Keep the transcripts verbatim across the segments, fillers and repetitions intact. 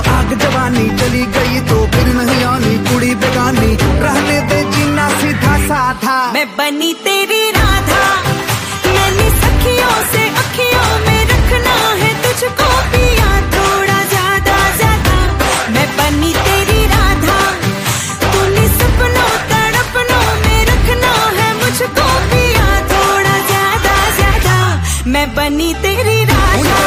आग जवानी चली गई तो फिर नहीं आनी कुड़ी बेगानी, रहने दे जीना सीधा साधा। मैं बनी तेरी राधा, मैंने सखियों से अखियों में रखना है तुझको पिया थोड़ा ज्यादा ज्यादा। मैं बनी तेरी राधा, तूने सपनों तड़पनों में रखना है मुझको पिया थोड़ा ज्यादा ज्यादा। मैं बनी तेरी राधा।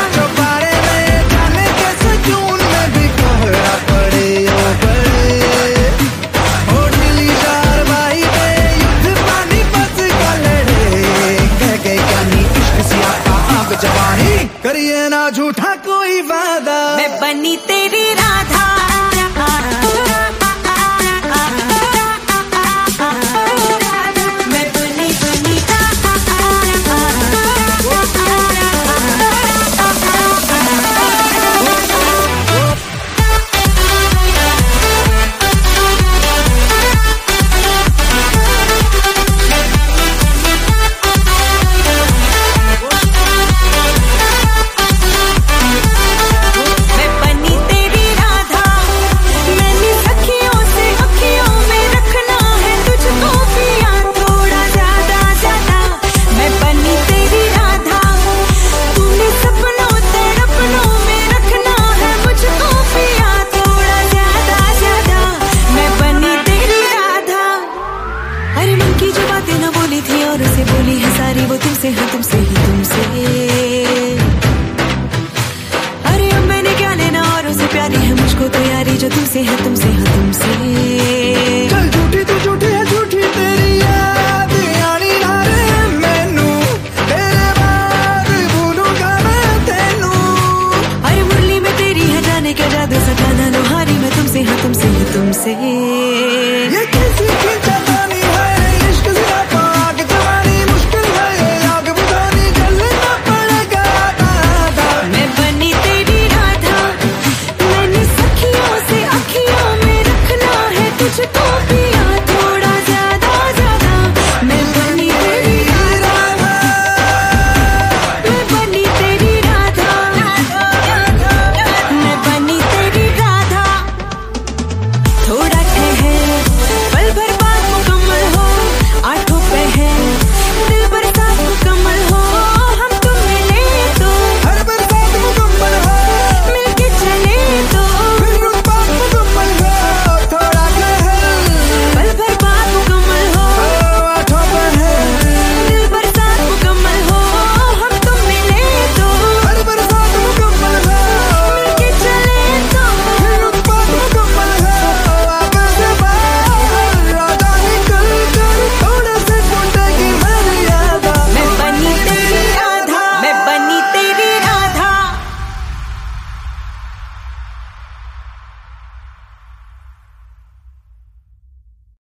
करिए ना झूठा कोई वादा, मैं बनी तेरी राधा। मैं बनी बनी बोली है सारी वो तुमसे है तुमसे ही तुमसे। अरे अब मैंने क्या लेना औरों से, प्यारी है मुझको तो यारी जो तुमसे है तुमसे है तुमसे। चल झूठी तू झूठी है झूठी तेरी याद आनी ना रे मैनू, तेरे बाद भूलूंगा मैं तेनू। अरे मुरली में तेरी है जाने क्या जादू, सताना लोहारी मैं तुमसे है तुमसे ही तुमसे।